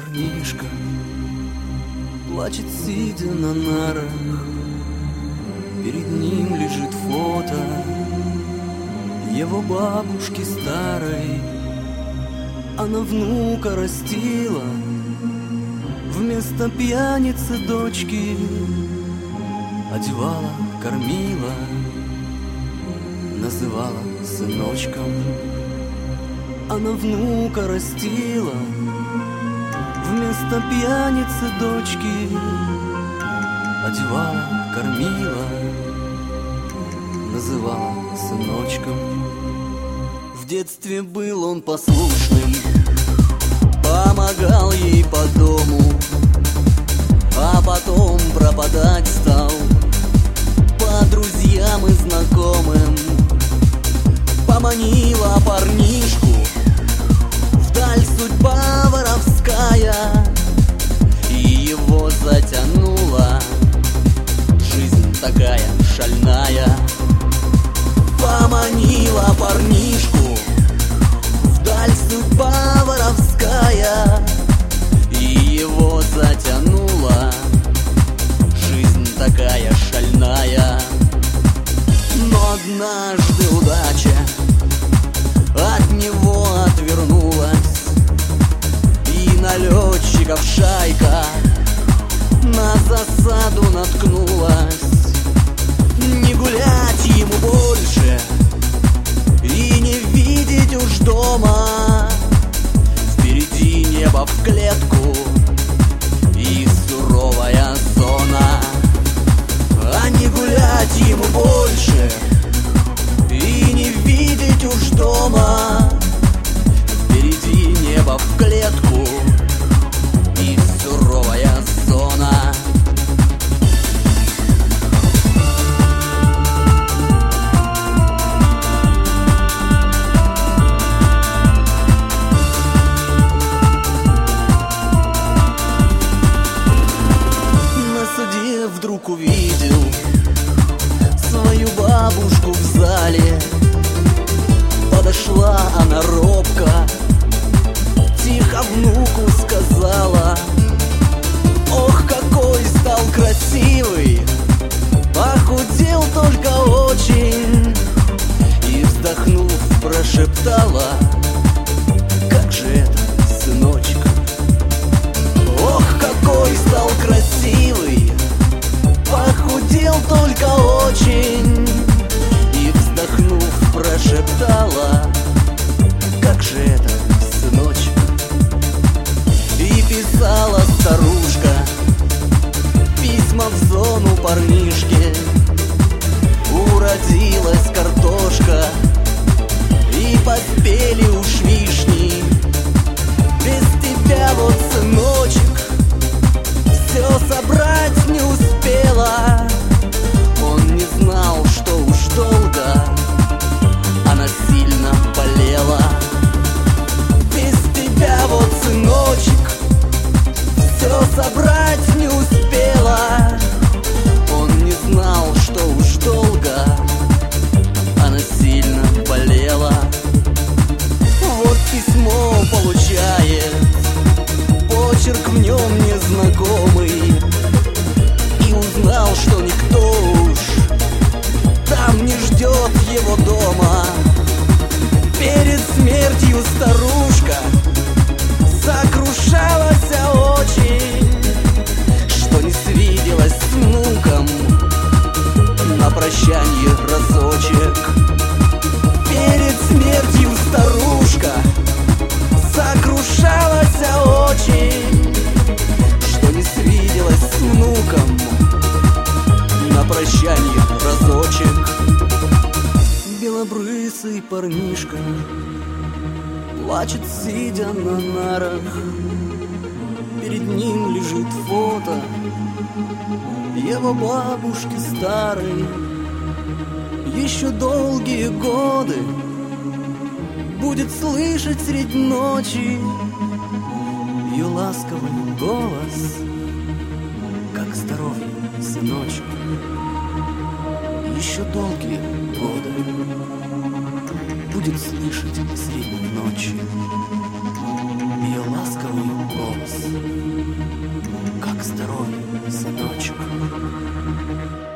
парнишка плачет, сидя на нарах. Перед ним лежит фото его бабушки старой. Она внука растила вместо пьяницы дочки, одевала, кормила, называла сыночком. Она внука растила вместо пьяницы дочки, одевала, кормила, называла сыночком. В детстве был он послушным, помогал ей по дому, а потом пропадать стал по друзьям и знакомым. Поманила парнишку вдаль судьба воровская, и его затянула жизнь такая шальная. Поманила парнишку вдаль судьба воровская, и его затянула жизнь такая шальная. Но однажды удача от него отвернулась, и налетчиков шайка на засаду наткнулась. Не гулять ему больше и не видеть уж дома. Впереди небо в клетку и суровая зона. А не гулять ему больше и не видеть уж дома. Впереди небо в клетку и суровая зона. Вдруг увидел свою бабушку в зале. Подошла она робко, тихо внуку сказала: ох, какой стал красивый, похудел только очень. И вздохнув, прошептала: как же это, сыночек? Ох, какой стал красивый, похудел только очень. И вздохнув, прошептала: как же это, сыночек? И писала старушка письма в зону парнишке. Уродилась картошка и поспели уж вишни. Без тебя вот, сыночек, все собрать не успела. Он не знал, что уж долго она сильно болела. Без тебя вот, сыночек, все собрать не успела. Он не знал, что уж долго она сильно болела. Вот письмо получает, почерк в нем незнакомый, и узнал, что никто уж там не ждет его дома. Перед смертью старушка сокрушалась очень, что не свиделась с внуком на прощанье разочек. Перед смертью старушка сокрушалась очень, что не свиделась с внуком на прощанье разочек. Белобрысый парнишка плачет, сидя на нарах. Перед ним лежит фото его бабушки старой. Еще долгие годы будет слышать средь ночи ее ласковый голос: как здоровье, сыночек. Еще долгие годы будет слышать средь ночи ее ласковый голос: здоровья, сыночек.